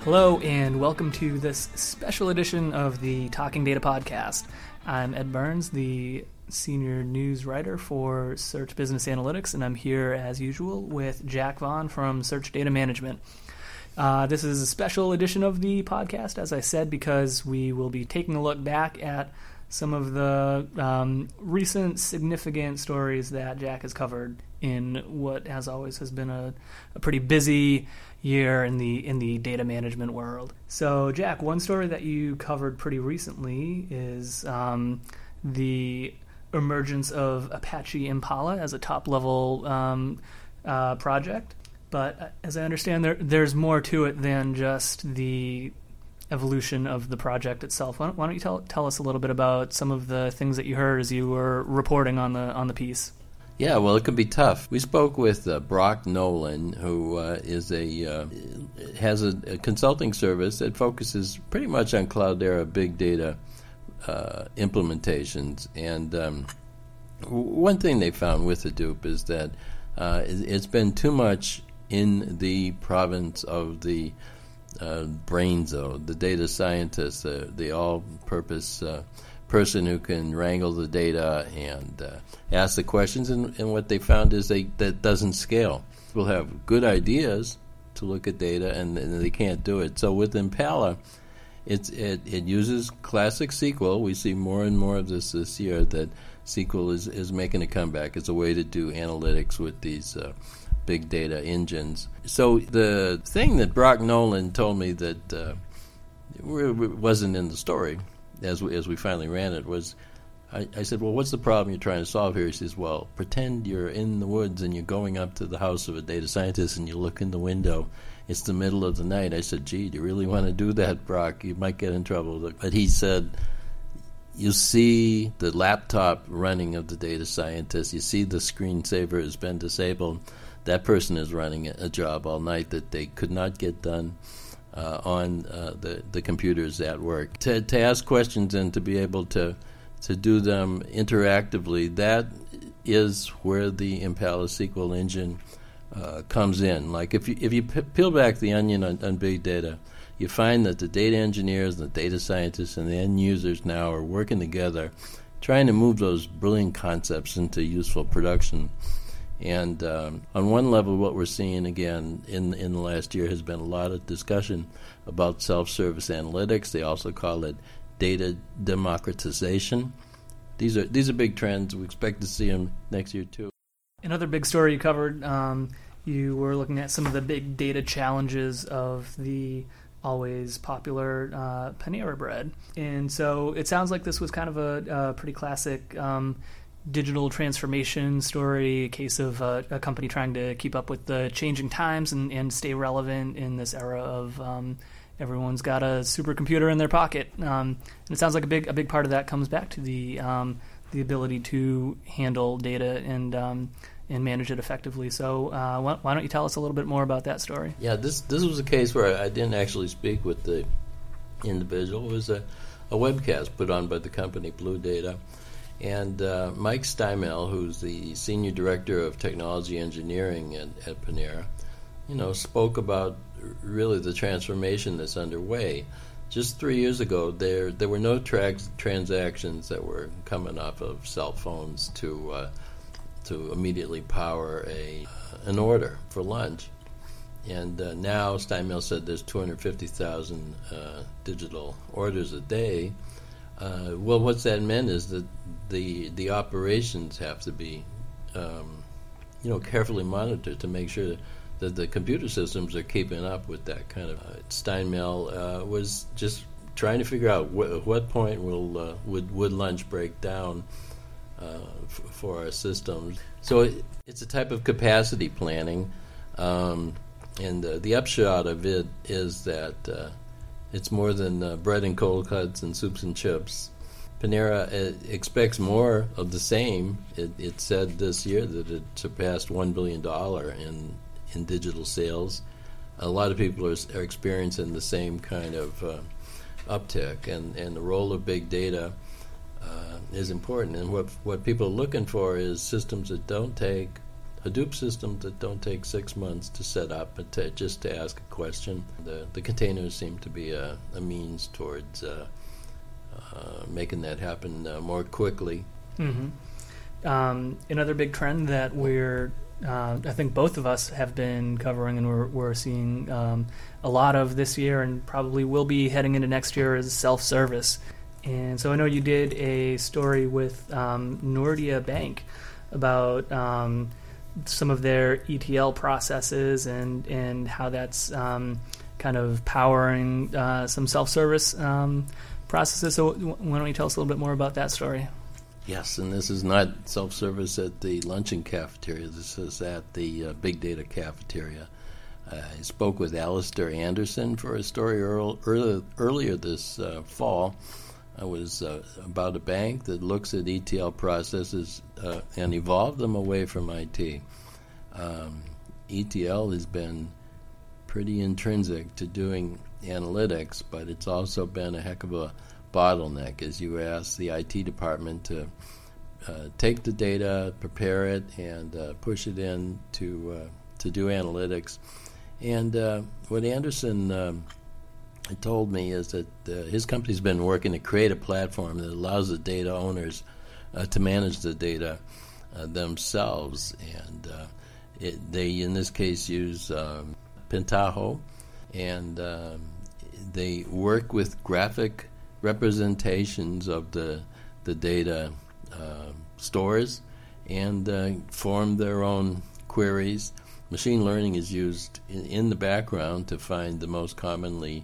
Hello, and welcome to this special edition of the Talking Data Podcast. I'm Ed Burns, the senior news writer for Search Business Analytics, and I'm here, as usual, with Jack Vaughn from Search Data Management. This is a special edition of the podcast, as I said, because we will be taking a look back at some of the recent significant stories that Jack has covered in what, as always, has been a pretty busy year in the data management world. So, Jack, one story that you covered pretty recently is the emergence of Apache Impala as a top-level project. But as I understand, there's more to it than just the evolution of the project itself. Why don't you tell us a little bit about some of the things that you heard as you were reporting on the piece? Yeah, well, it can be tough. We spoke with Brock Nolan, who has a consulting service that focuses pretty much on Cloudera big data implementations. And one thing they found with Hadoop is that it's been too much in the province of the brain zone, the data scientist, the all-purpose person who can wrangle the data and ask the questions. And what they found is that doesn't scale. People have good ideas to look at data, and they can't do it. So with Impala, it uses classic SQL. We see more and more of this year, that SQL is making a comeback as a way to do analytics with these big data engines. So the thing that Brock Nolan told me that wasn't in the story as we finally ran it was, I said, well, what's the problem you're trying to solve here? He says, well, pretend you're in the woods and you're going up to the house of a data scientist and you look in the window. It's the middle of the night. I said, gee, do you really want to do that, Brock? You might get in trouble. But he said, you see the laptop running of the data scientist. You see the screensaver has been disabled. That person is running a job all night that they could not get done on the computers at work. To ask questions and to be able to do them interactively, that is where the Impala SQL engine comes in. Like if you peel back the onion on big data, you find that the data engineers, the data scientists, and the end users now are working together, trying to move those brilliant concepts into useful production. And on one level, what we're seeing again in the last year has been a lot of discussion about self-service analytics. They also call it data democratization. These are big trends. We expect to see them next year too. Another big story you covered, you were looking at some of the big data challenges of the always popular Panera Bread. And so it sounds like this was kind of a pretty classic digital transformation story, a case of a company trying to keep up with the changing times and stay relevant in this era of everyone's got a supercomputer in their pocket. And it sounds like a big part of that comes back to the ability to handle data and manage it effectively. So why don't you tell us a little bit more about that story? Yeah, this was a case where I didn't actually speak with the individual. It was a webcast put on by the company Blue Data. And Mike Steinmel, who's the Senior Director of Technology Engineering at Panera, spoke about really the transformation that's underway. Just 3 years ago, there were no transactions that were coming off of cell phones to immediately power an order for lunch. And now Steinmel said there's 250,000 digital orders a day. Well, what's that meant is that the operations have to be, carefully monitored to make sure that the computer systems are keeping up with that kind of. Steinmel was just trying to figure out what point would lunch break down for our systems. So it's a type of capacity planning, and the upshot of it is that it's more than bread and cold cuts and soups and chips. Panera expects more of the same. It said this year that it surpassed $1 billion in digital sales. A lot of people are experiencing the same kind of uptick, and the role of big data is important. And what people are looking for is systems that don't take Hadoop systems that don't take 6 months to set up, but just to ask a question. The containers seem to be a means towards making that happen more quickly. Mm-hmm. Another big trend that I think both of us have been covering and we're seeing a lot of this year and probably will be heading into next year is self-service. And so I know you did a story with Nordea Bank about some of their ETL processes and how that's kind of powering some self-service processes. So why don't you tell us a little bit more about that story? Yes, and this is not self-service at the luncheon cafeteria. This is at the Big Data cafeteria. I spoke with Alistair Anderson for a story earlier this fall. It was about a bank that looks at ETL processes and evolved them away from IT. ETL has been pretty intrinsic to doing analytics, but it's also been a heck of a bottleneck as you ask the IT department to take the data, prepare it, and push it in to do analytics. And what Anderson told me is that his company's been working to create a platform that allows the data owners to manage the data themselves. And they, in this case, use Pentaho, and they work with graphic representations of the data stores and form their own queries. Machine learning is used in the background to find the most commonly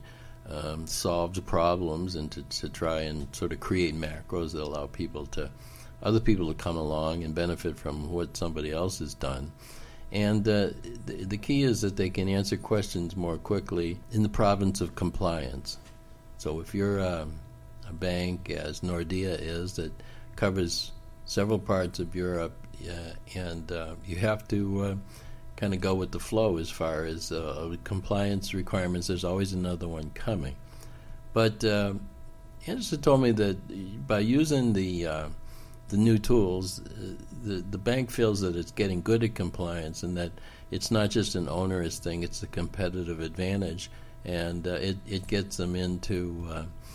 solved problems and to try and sort of create macros that allow other people to come along and benefit from what somebody else has done. And the key is that they can answer questions more quickly in the province of compliance. So if you're a bank, as Nordea is, that covers several parts of Europe, and you have to kind of go with the flow as far as compliance requirements. There's always another one coming. But Anderson told me that by using the new tools, the bank feels that it's getting good at compliance and that it's not just an onerous thing, it's a competitive advantage, and it gets them into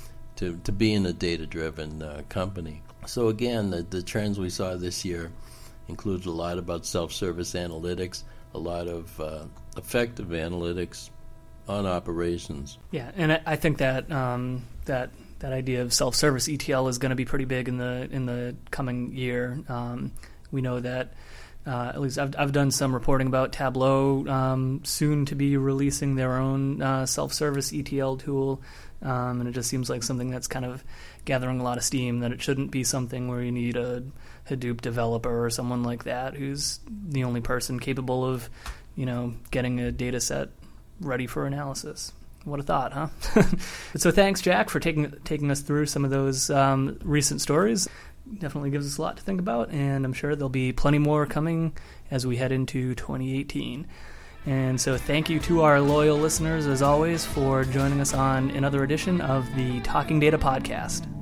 to being a data-driven company. So again, the trends we saw this year include a lot about self-service analytics, a lot of effective analytics on operations. Yeah, and I think that that idea of self-service ETL is going to be pretty big in the coming year. We know that at least I've done some reporting about Tableau soon to be releasing their own self-service ETL tool, and it just seems like something that's kind of gathering a lot of steam, that it shouldn't be something where you need a Hadoop developer or someone like that who's the only person capable of, getting a data set ready for analysis. What a thought, huh? So thanks, Jack, for taking us through some of those recent stories. Definitely gives us a lot to think about, and I'm sure there'll be plenty more coming as we head into 2018. And so thank you to our loyal listeners, as always, for joining us on another edition of the Talking Data Podcast.